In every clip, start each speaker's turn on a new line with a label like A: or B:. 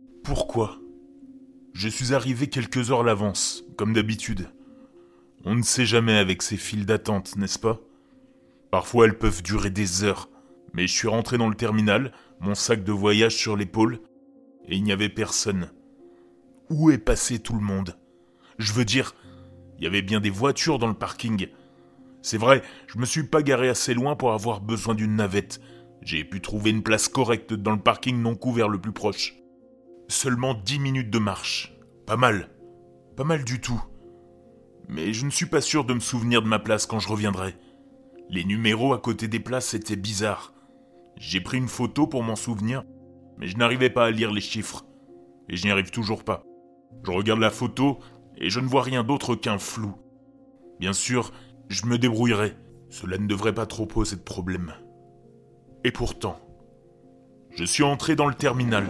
A: Pourquoi ? Je suis arrivé quelques heures à l'avance, comme d'habitude. On ne sait jamais avec ces files d'attente, n'est-ce pas ? Parfois elles peuvent durer des heures, mais je suis rentré dans le terminal, mon sac de voyage sur l'épaule, et il n'y avait personne. Où est passé tout le monde ? Je veux dire, il y avait bien des voitures dans le parking. C'est vrai, je me suis pas garé assez loin pour avoir besoin d'une navette. J'ai pu trouver une place correcte dans le parking non couvert le plus proche. Seulement 10 minutes de marche. Pas mal. Pas mal du tout. Mais je ne suis pas sûr de me souvenir de ma place quand je reviendrai. Les numéros à côté des places étaient bizarres. J'ai pris une photo pour m'en souvenir, mais je n'arrivais pas à lire les chiffres. Et je n'y arrive toujours pas. Je regarde la photo et je ne vois rien d'autre qu'un flou. Bien sûr, je me débrouillerai. Cela ne devrait pas trop poser de problème. Et pourtant, je suis entré dans le terminal.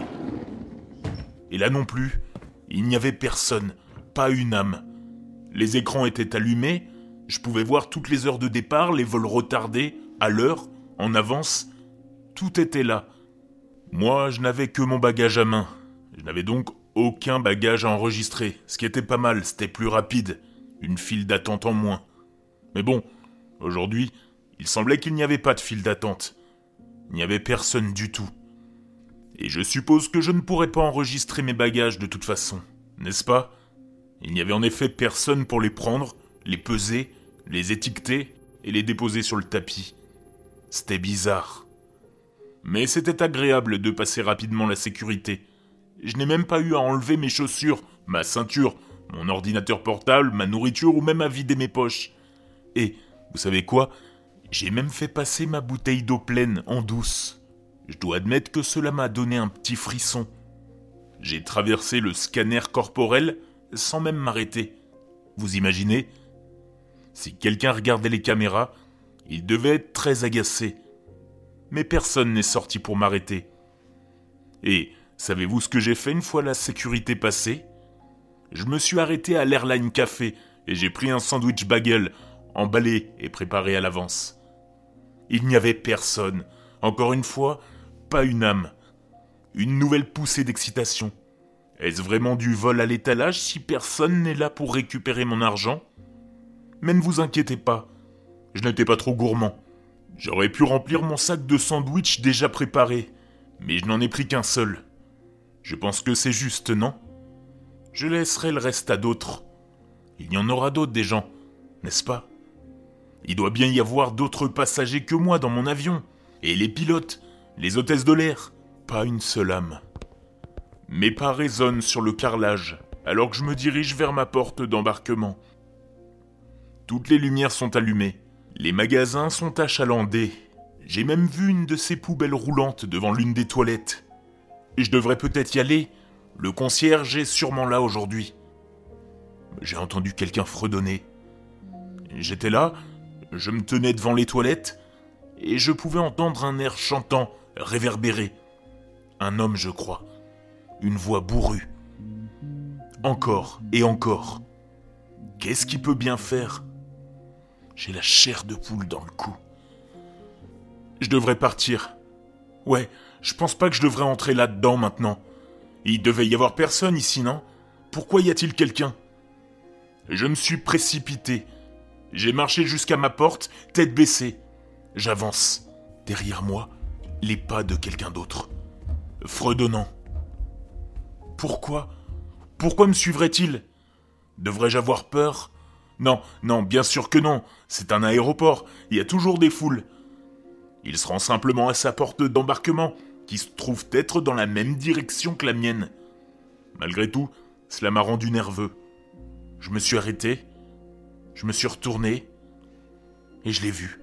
A: Et là non plus, il n'y avait personne, pas une âme. Les écrans étaient allumés, je pouvais voir toutes les heures de départ, les vols retardés, à l'heure, en avance. Tout était là. Moi, je n'avais que mon bagage à main. Je n'avais donc aucun bagage à enregistrer, ce qui était pas mal, c'était plus rapide. Une file d'attente en moins. Mais bon, aujourd'hui, il semblait qu'il n'y avait pas de file d'attente. Il n'y avait personne du tout. Et je suppose que je ne pourrais pas enregistrer mes bagages de toute façon, n'est-ce pas ? Il n'y avait en effet personne pour les prendre, les peser, les étiqueter et les déposer sur le tapis. C'était bizarre. Mais c'était agréable de passer rapidement la sécurité. Je n'ai même pas eu à enlever mes chaussures, ma ceinture, mon ordinateur portable, ma nourriture ou même à vider mes poches. Et, vous savez quoi ? J'ai même fait passer ma bouteille d'eau pleine en douce. Je dois admettre que cela m'a donné un petit frisson. J'ai traversé le scanner corporel sans même m'arrêter. Vous imaginez ? Si quelqu'un regardait les caméras, il devait être très agacé. Mais personne n'est sorti pour m'arrêter. Et savez-vous ce que j'ai fait une fois la sécurité passée ? Je me suis arrêté à l'Airline Café et j'ai pris un sandwich bagel, emballé et préparé à l'avance. Il n'y avait personne. Encore une fois, pas une âme. Une nouvelle poussée d'excitation. Est-ce vraiment du vol à l'étalage si personne n'est là pour récupérer mon argent ? Mais ne vous inquiétez pas, je n'étais pas trop gourmand. J'aurais pu remplir mon sac de sandwich déjà préparé, mais je n'en ai pris qu'un seul. Je pense que c'est juste, non ? Je laisserai le reste à d'autres. Il y en aura d'autres des gens, n'est-ce pas ? Il doit bien y avoir d'autres passagers que moi dans mon avion. Et les pilotes, les hôtesses de l'air, pas une seule âme. Mes pas résonnent sur le carrelage, alors que je me dirige vers ma porte d'embarquement. Toutes les lumières sont allumées, les magasins sont achalandés. J'ai même vu une de ces poubelles roulantes devant l'une des toilettes. Je devrais peut-être y aller, le concierge est sûrement là aujourd'hui. J'ai entendu quelqu'un fredonner. J'étais là, je me tenais devant les toilettes, et je pouvais entendre un air chantant, réverbéré. Un homme, je crois. Une voix bourrue. Encore et encore. Qu'est-ce qu'il peut bien faire ? J'ai la chair de poule dans le cou. Je devrais partir. Ouais, je pense pas que je devrais entrer là-dedans maintenant. Il devait y avoir personne ici, non ? Pourquoi y a-t-il quelqu'un ? Je me suis précipité. J'ai marché jusqu'à ma porte, tête baissée. J'avance. Derrière moi, les pas de quelqu'un d'autre. Fredonnant. Pourquoi ? Pourquoi me suivrait-il ? Devrais-je avoir peur ? Non, bien sûr que non. C'est un aéroport, il y a toujours des foules. Il se rend simplement à sa porte d'embarquement, qui se trouve être dans la même direction que la mienne. Malgré tout, cela m'a rendu nerveux. Je me suis arrêté, je me suis retourné, et je l'ai vu.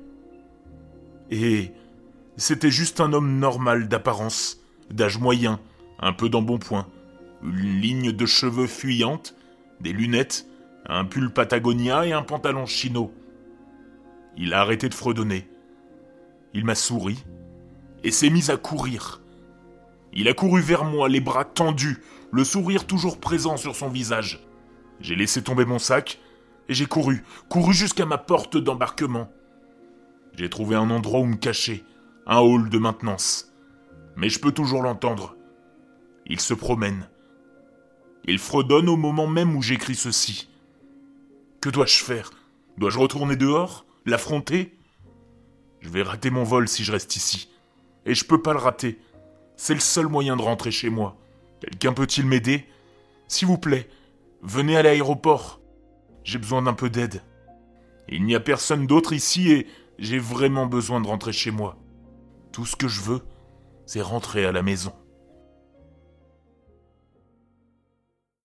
A: Et c'était juste un homme normal d'apparence, d'âge moyen, un peu d'embonpoint, une ligne de cheveux fuyante, des lunettes, un pull Patagonia et un pantalon chino. Il a arrêté de fredonner. Il m'a souri et s'est mis à courir. Il a couru vers moi, les bras tendus, le sourire toujours présent sur son visage. J'ai laissé tomber mon sac et j'ai couru jusqu'à ma porte d'embarquement. J'ai trouvé un endroit où me cacher, un hall de maintenance. Mais je peux toujours l'entendre. Il se promène. Il fredonne au moment même où j'écris ceci. Que dois-je faire ? Dois-je retourner dehors ? L'affronter ? Je vais rater mon vol si je reste ici. Et je peux pas le rater. C'est le seul moyen de rentrer chez moi. Quelqu'un peut-il m'aider ? S'il vous plaît, venez à l'aéroport. J'ai besoin d'un peu d'aide. Il n'y a personne d'autre ici et j'ai vraiment besoin de rentrer chez moi. Tout ce que je veux, c'est rentrer à la maison.